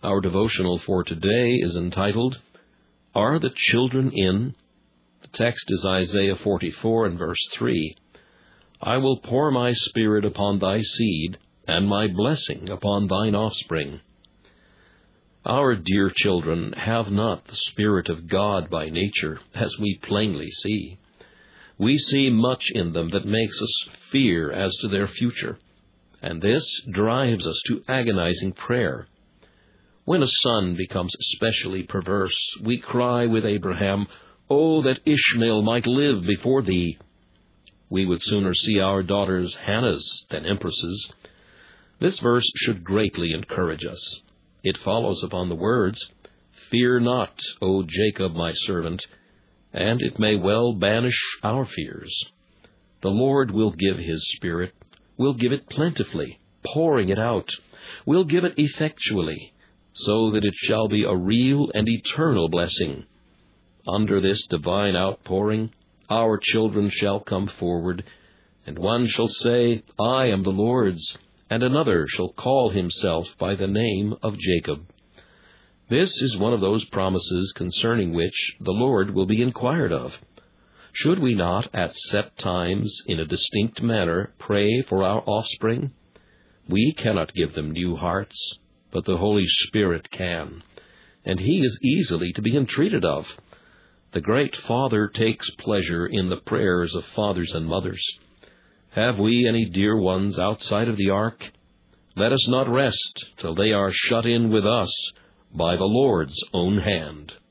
Our devotional for today is entitled, Are the Children In? The text is Isaiah 44 and verse 3. I will pour my Spirit upon thy seed, and my blessing upon thine offspring. Our dear children have not the Spirit of God by nature, as we plainly see. We see much in them that makes us fear as to their future, and this drives us to agonizing prayer. When a son becomes especially perverse, we cry with Abraham, Oh, that Ishmael might live before thee! We would sooner see our daughters Hannahs than empresses. This verse should greatly encourage us. It follows upon the words, Fear not, O Jacob my servant, and it may well banish our fears. The Lord will give His Spirit, will give it plentifully, pouring it out, will give it effectually, so that it shall be a real and eternal blessing. Under this divine outpouring, our children shall come forward, and one shall say, I am the Lord's, and another shall call himself by the name of Jacob. This is one of those promises concerning which the Lord will be inquired of. Should we not, at set times, in a distinct manner, pray for our offspring? We cannot give them new hearts, but the Holy Spirit can, and He is easily to be entreated of. The great Father takes pleasure in the prayers of fathers and mothers. Have we any dear ones outside of the ark? Let us not rest till they are shut in with us by the Lord's own hand.